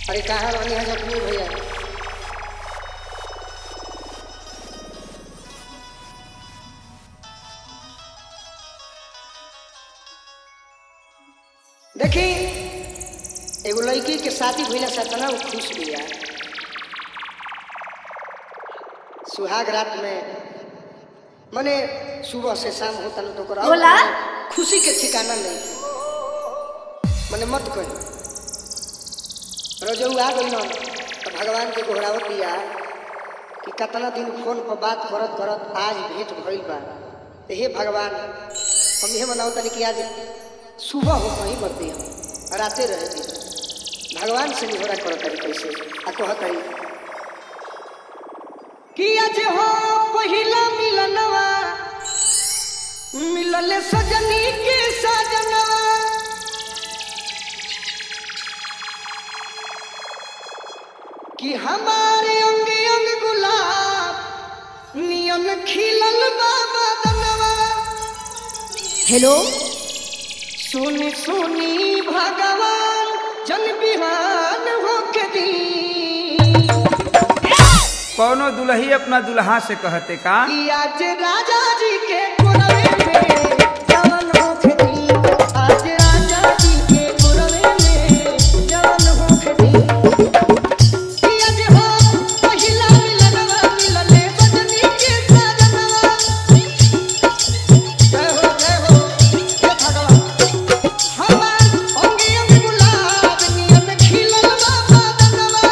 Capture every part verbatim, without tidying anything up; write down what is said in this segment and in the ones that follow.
अरे कहाँ रहनी है जखमी भैया? देखी एगो लड़की के शादी भइला से तना खुश बिया। सुहाग रात में मने सुबह से शाम होता न तो बोला खुशी के ठिकाना नहीं मने मत कही रजऊ आ गई न तो भगवान के गोहरावत दिया कि कितना दिन फोन पर बात करत करत आज भेंट भइल बा। हे भगवान हम ये मनाओ तनी कि आज सुबह हो कहीं मत दी हम राते रह दी। भगवान से निहोरा करत तरी कैसे आ कहत तरी कि आज हो पहिला मिलनवा मिलले सजनी के सजनवा कि हमारे अंग अंग गुलाब नियन खिलल बाबा दनवा। हेलो सुनी सुनी भगवान जन बिहान होके दी कौनो दुल्ही अपना दुल्हा से कहते का कि आज राजा जी के कोरवे में जवन होके दी। आज राजा जी के कोरवे में जवन होके दी। कि आज हो पहिला मिलनवा मिलले सजनी के सजनवा। जय हो जय हो हे भगवान हमार अंग अंग गुलाब नियन खिलल बाबा दनवा।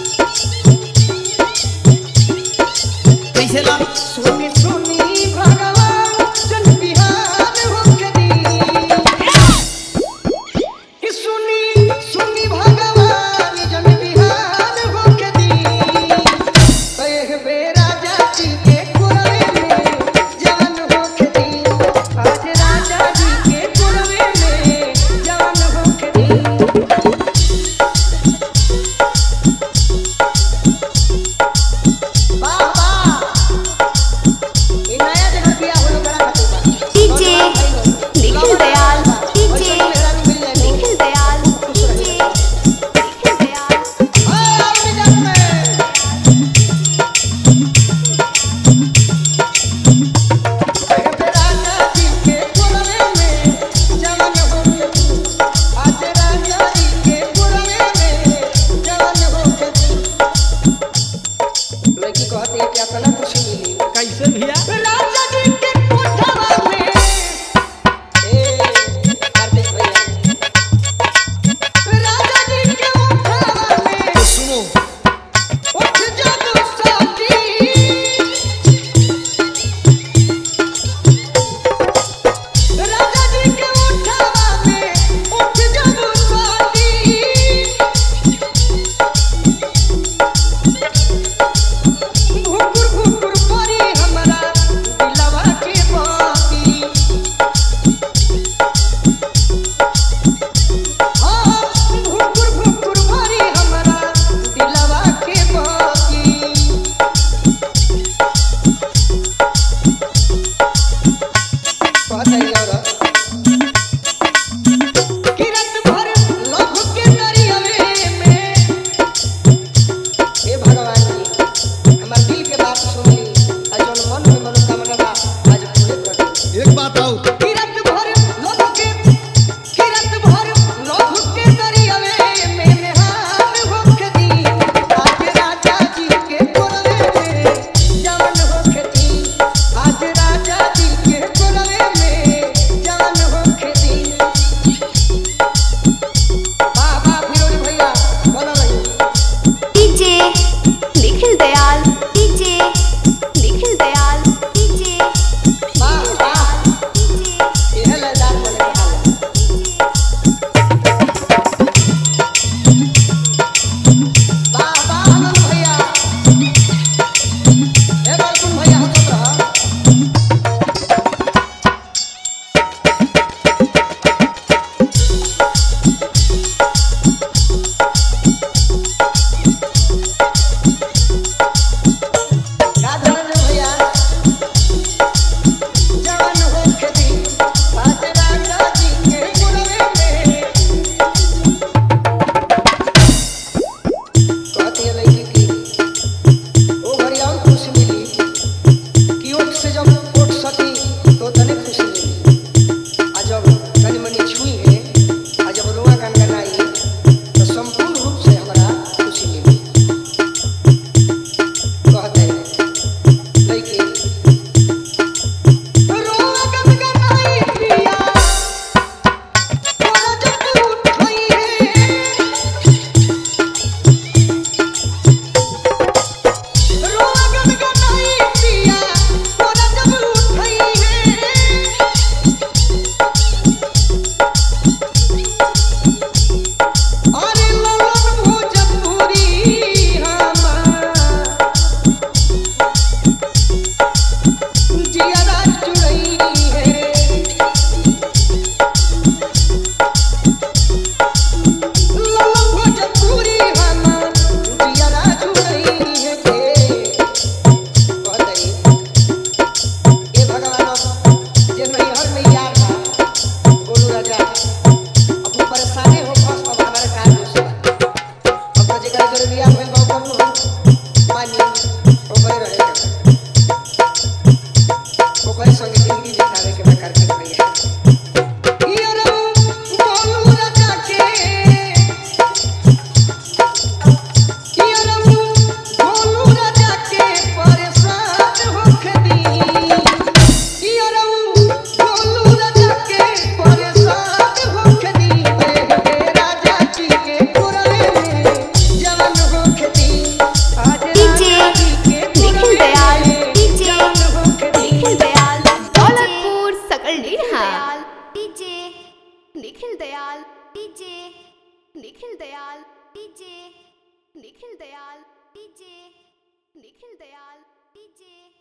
कैसे ला सुनी सुनी भगवान Nikhil Dayal DJ Nikhil Dayal DJ Nikhil Dayal DJ Nikhil Dayal DJ